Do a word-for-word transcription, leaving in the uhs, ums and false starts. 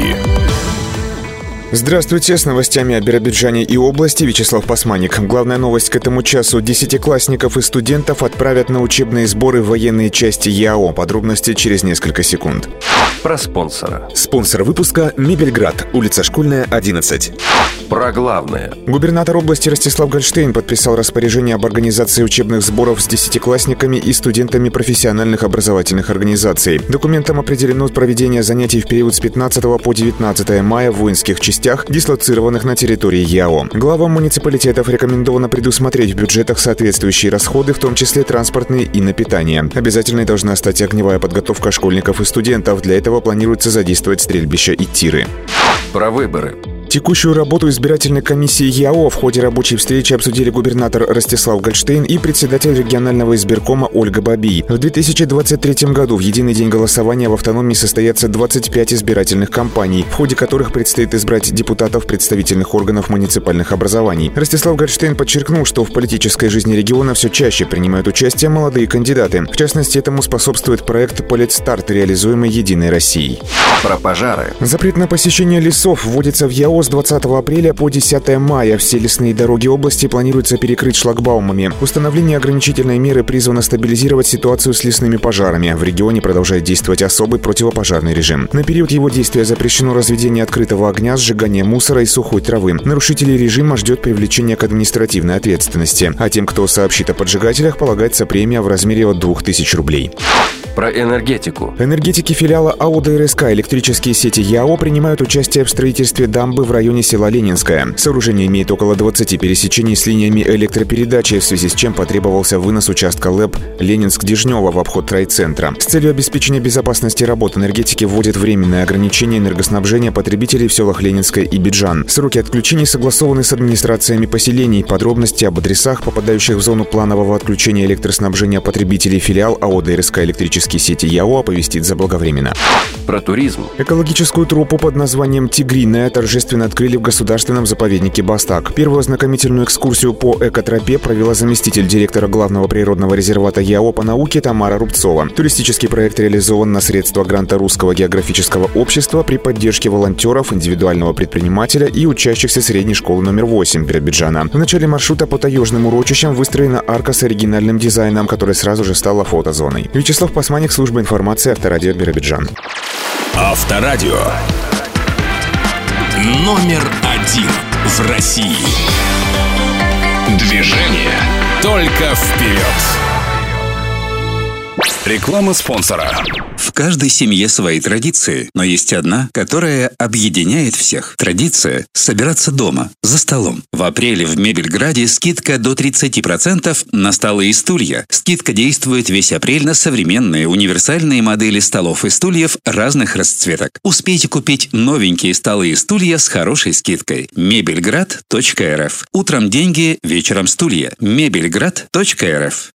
новости. Здравствуйте, с новостями о Биробиджане и области Вячеслав Пасманик. Главная новость к этому часу. Десятиклассников и студентов отправят на учебные сборы в военные части ЯО. Подробности через несколько секунд. Про спонсора. Спонсор выпуска «Мебельград», улица Школьная, одиннадцать. Про главное. Губернатор области Ростислав Гольштейн подписал распоряжение об организации учебных сборов с десятиклассниками и студентами профессиональных образовательных организаций. Документом определено проведение занятий в период с пятнадцатого по девятнадцатое мая в воинских частях, дислоцированных на территории ЯО. Главам муниципалитетов рекомендовано предусмотреть в бюджетах соответствующие расходы, в том числе транспортные и на питание. Обязательной должна стать огневая подготовка школьников и студентов. Для этого планируется задействовать стрельбища и тиры. Про выборы. Текущую работу избирательной комиссии ЯО в ходе рабочей встречи обсудили губернатор Ростислав Гольштейн и председатель регионального избиркома Ольга Бабий. В две тысячи двадцать третьем году в единый день голосования в автономии состоятся двадцать пять избирательных кампаний, в ходе которых предстоит избрать депутатов представительных органов муниципальных образований. Ростислав Гольштейн подчеркнул, что в политической жизни региона все чаще принимают участие молодые кандидаты. В частности, этому способствует проект «Политстарт», реализуемый «Единой Россией». Про пожары. Запрет на посещение лесов вводится в ЯО с двадцатого апреля по десятое мая. Все лесные дороги области планируется перекрыть шлагбаумами. Установление ограничительной меры призвано стабилизировать ситуацию с лесными пожарами. В регионе продолжает действовать особый противопожарный режим. На период его действия запрещено разведение открытого огня, сжигание мусора и сухой травы. Нарушителей режима ждет привлечение к административной ответственности. А тем, кто сообщит о поджигателях, полагается премия в размере от двух тысяч рублей. Про энергетику. Энергетики филиала АО ДРСК «Электрические сети ЯО» принимают участие в строительстве дамбы в районе села Ленинское. Сооружение имеет около двадцати пересечений с линиями электропередачи, в связи с чем потребовался вынос участка ЛЭП Ленинск-Дежнево в обход райцентра. С целью обеспечения безопасности работ энергетики вводят временное ограничение энергоснабжения потребителей в селах Ленинское и Биджан. Сроки отключений согласованы с администрациями поселений. Подробности об адресах, попадающих в зону планового отключения электроснабжения потребителей, филиал АО ДРСК «Электрические сети ЯО» оповестит заблаговременно. Про туризм. Экологическую тропу под названием «Тигриная» торжественно открыли в государственном заповеднике Бастак. Первую ознакомительную экскурсию по экотропе провела заместитель директора главного природного резервата ЯО по науке Тамара Рубцова. Туристический проект реализован на средства гранта Русского географического общества при поддержке волонтеров, индивидуального предпринимателя и учащихся средней школы номер восемь Биробиджана. В начале маршрута по таежным урочищам выстроена арка с оригинальным дизайном, которая сразу же стала фотозоной. Вячеслав Пасманик, служба информации, Авторадио Биробиджан. Авторадио. Номер один в России. Движение только вперед. Реклама спонсора. В каждой семье свои традиции, но есть одна, которая объединяет всех. Традиция – собираться дома, за столом. В апреле в Мебельграде скидка до тридцати процентов на столы и стулья. Скидка действует весь апрель на современные универсальные модели столов и стульев разных расцветок. Успейте купить новенькие столы и стулья с хорошей скидкой. мебельград точка эр эф. Утром деньги, вечером стулья. мебельград точка эр эф.